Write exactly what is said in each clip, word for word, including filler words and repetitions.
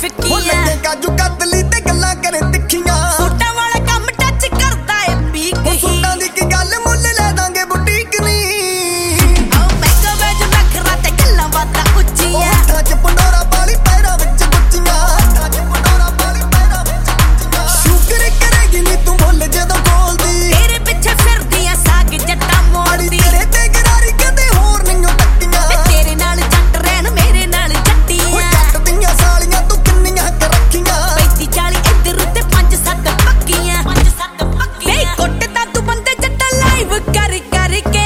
ਫਿੱਕੀਆਂ ਲੱਗੇ ਕਾਜੂ ਕਤਲੀ ਤੇ ਗੱਲਾਂ ਕਰੇ ਤਿੱਖੀਆਂ ਸੂਟਾਂ ਵਾਲਾ ਕੰਮ ਟੱਚ ਕਰਦਾ ਏ ਪੀਕ ਹੀ ਸੂਟਾਂ ਦੀ ਕੀ ਗੱਲ ਮੁੱਲ ਲੈ ਦਾਂਗੇ ਬੁਟੀਕ ਨਹੀਂ ਆਓ ਮਹਿੰਗਾ ਵੇਜ ਨਖਰਾ ਤੇ ਗੱਲਾਂ ਬਾਤਾਂ ਉੱਚੀਆਂ ਹੱਥਾਂ 'ਚ ਪੰਡੋਰਾ ਪਾਲੀ ਪੈਰਾਂ ਵਿੱਚ ਗੁੱਚੀਆਂ ਹੱਥਾਂ 'ਚ ਪੰਡੋਰਾ ਪਾਲੀ ਪੈਰਾਂ ਵਿੱਚ ਗੁੱਚੀਆਂ ਸ਼ੁਕਰ ਕਰੇਗੀ ਨੀ ਤੂੰ ਬੋਲ ਜਦੋਂ ਬੋਲਦੀ ਤੇਰੇ ਪਿੱਛੇ ਫਿਰਦੀ ਆ ਸਾਗ ਜੱਟਾਂ ਮੋੜਦੀ ਤੇਰੇ ਤੇ ਗਰਾਰੀ ਕਦੇ ਹੋਰ ਨਹੀਂਓ ਟੱਕੀਆਂ ਤੇ ਤੇਰੇ ਨਾਲ ਜੱਟ ਰਹਿਣ ਮੇਰੇ ਨਾਲ ਜੱਟੀਆਂ ਜੱਟ ਦੀਆਂ ਸਾਲੀਆਂ ਤੂੰ ਕਿੰਨੀਆਂ ਕਰ ਰੱਖੀਆਂ ਪੈਂਤੀ ਚਾਲੀ ਇੱਧਰ ਤੇ ਪੰਜ ਸੱਤ ਪੱਕੀਆਂ ਪੰਜ ਸੱਤ ਪੱਕੀਆਂ ਨਹੀਂ ਕੁੱਟਦਾ ਤੂੰ ਬੰਦੇ ਜੱਟਾਂ ਲਾਈਵ ਕਰ ਕਰਕੇ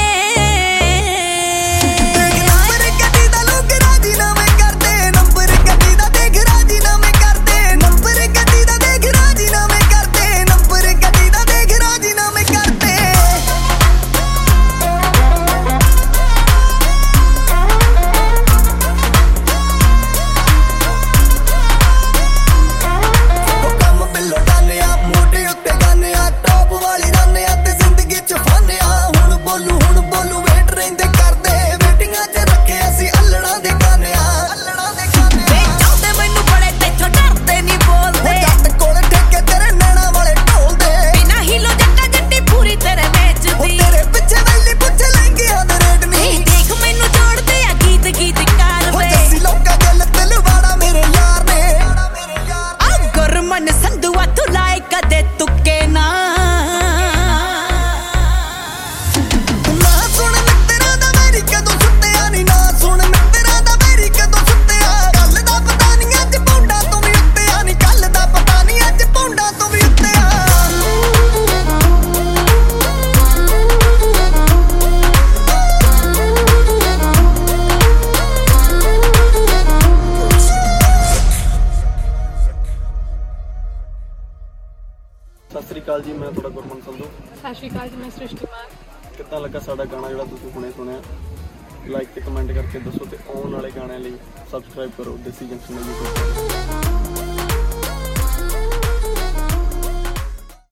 ਨੰਬਰ ਗੱਡੀ ਦਾ ਲੋਕ ਰਾਜੀ ਨਾ ਮੈਂ ਕਰਦੇ ਨੰਬਰ ਗੱਡੀ ਦਾ ਦੇਖ ਰਾਜੀ ਨਾ ਮੈਂ ਕਰਦੇ ਨੰਬਰ ਗੱਡੀ ਦਾ ਦੇਖ ਰਾਜੀ ਨਾ ਮੈਂ ਕਰਦੇ ਨੰਬਰ ਗੱਡੀ ਦਾ ਦੇਖ ਰਾਜੀ ਨਾ ਮੈਂ ਕਰਦੇ ਉਹ ਕੰਮ ਬਿੱਲੋ ਡਾਨੇ ਆ ਮੋਢੇ ਉੱਤੇ ਗਾਨੇ ਆ ਟੌਪ ਵਾਲੀ ਰਾਨੇ ਆ ਤੇ ਜ਼ਿੰਦਗੀ ਚ ਫਾਨੇ ਆ ਹੁਣ ਬੋਲੂ ਹੁਣ ਬੋਲੂ ਵੇਟ ਰਹਿੰਦੇ ਕਰਦੇ ਵੇਟਿੰਗਾਂ ਚ ਰੱਖੇ ਅਸੀਂ ਅਲੜਾਂ ਦੇ ਗਾਨੇ ਆ ਅਲੜਾਂ ਦੇ ਗਾਨੇ ਵੇ ਚਾਹੁੰਦੇ ਮੈਨੂੰ ਬੜੇ ਤੇਥੋਂ ਡਰਦੇ ਨਹੀਂ ਬੋਲਦੇ ਜੱਟ ਕੋਲ ਠੇਕੇ ਤੇਰੇ ਨੈਣਾ ਵਾਲੇ ਢੋਲਦੇ ਬਿਨਾ ਹੀਲੋ ਜੱਟਾ ਜੱਟੀ ਪੂਰੀ ਤੇਰੇ ਵੇਚਦੀ ਉਹ ਤੇਰੇ ਪਿੱਛੇ ਵੈਲੀ ਪੁੱਛ ਲੈਂਗਿਆਂ ਦੇ ਰੇਟ ਨਹੀਂ ਦੇਖ ਮੈਨੂੰ ਜੋੜਦੇ ਆ ਗੀਤ ਗੀਤ ਕਰਦੇ ਜੱਸੀ ਲੋਕਾਂ ਗੱਲ ਦਿਲਵਾੜਾ ਮੇਰੇ ਯਾਰ ਨੇ ਆ ਗੁਰਮਨ ਸੰਧੂਆ ਤੂੰ ਲਾਇ ਕਦੇ ਤੁੱਕੇ ਨਾ ਨਾ ਸੁਣ ਮਿੱਤਰਾਂ ਦਾ ਮੇਰੀ ਕਦੋਂ ਸੁੱਤਿਆ ਨੀ ਨਾ ਸੁਣ ਮਿੱਤਰਾਂ ਦਾ ਮੇਰੀ ਕਦੋਂ ਸੁੱਤਿਆ ਗੱਲ ਦਾ ਪਤਾ ਨੀ ਅੱਜ ਪੌਂਡਾ ਤੋਂ ਵੀ ਉੱਤੇ ਆ ਨੀ ਗੱਲ ਦਾ ਪਤਾ ਨੀ ਅੱਜ ਪੌਂਡਾ ਤੋਂ ਵੀ ਉੱਤੇ ਆ ਸਤਿ ਸ੍ਰੀ ਅਕਾਲ ਜੀ, ਮੈਂ ਤੁਹਾਡਾ ਗੁਰਮਨ ਸੰਧੂ। ਸਤਿ ਸ਼੍ਰੀ ਅਕਾਲ ਜੀ, ਮੈਂ ਸ੍ਰਿਸ਼ਟੀ ਮਾਨ। ਕਿੱਦਾਂ ਲੱਗਾ ਸਾਡਾ ਗਾਣਾ ਜਿਹੜਾ ਤੁਸੀਂ ਹੁਣੇ ਸੁਣਿਆ? ਲਾਈਕ ਤੇ ਕਮੈਂਟ ਕਰਕੇ ਦੱਸੋ ਤੇ ਆਉਣ ਵਾਲੇ ਗਾਣਿਆਂ ਲਈ ਸਬਸਕ੍ਰਾਈਬ ਕਰੋ ਦੇਸੀ ਜੰਕਸ਼ਨ YouTube।